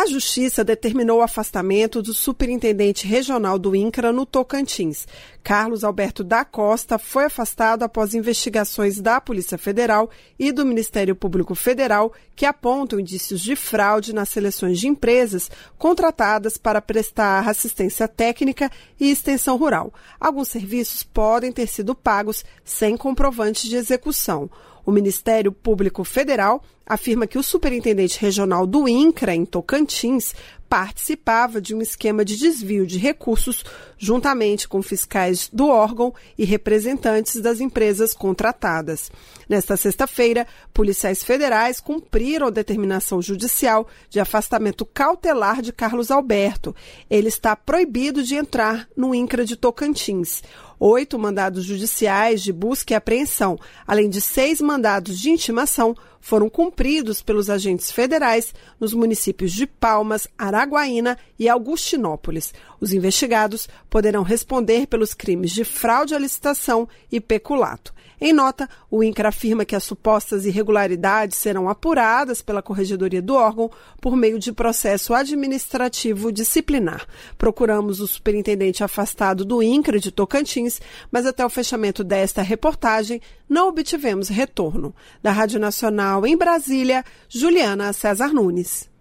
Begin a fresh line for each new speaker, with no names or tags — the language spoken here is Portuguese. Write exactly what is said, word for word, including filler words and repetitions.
A Justiça determinou o afastamento do superintendente regional do INCRA no Tocantins. Carlos Alberto da Costa foi afastado após investigações da Polícia Federal e do Ministério Público Federal que apontam indícios de fraude nas seleções de empresas contratadas para prestar assistência técnica e extensão rural. Alguns serviços podem ter sido pagos sem comprovante de execução. O Ministério Público Federal afirma que o superintendente regional do INCRA, em Tocantins, participava de um esquema de desvio de recursos juntamente com fiscais do órgão e representantes das empresas contratadas. Nesta sexta-feira, policiais federais cumpriram a determinação judicial de afastamento cautelar de Carlos Alberto. Ele está proibido de entrar no INCRA de Tocantins. Oito mandados judiciais de busca e apreensão, além de seis mandados de intimação, foram cumpridos pelos agentes federais nos municípios de Palmas, Araguaína e Augustinópolis. Os investigados poderão responder pelos crimes de fraude à licitação e peculato. Em nota, o INCRA afirma que as supostas irregularidades serão apuradas pela Corregedoria do órgão por meio de processo administrativo disciplinar. Procuramos o superintendente afastado do INCRA de Tocantins, mas até o fechamento desta reportagem não obtivemos retorno. Da Rádio Nacional em Brasília, Juliana César Nunes.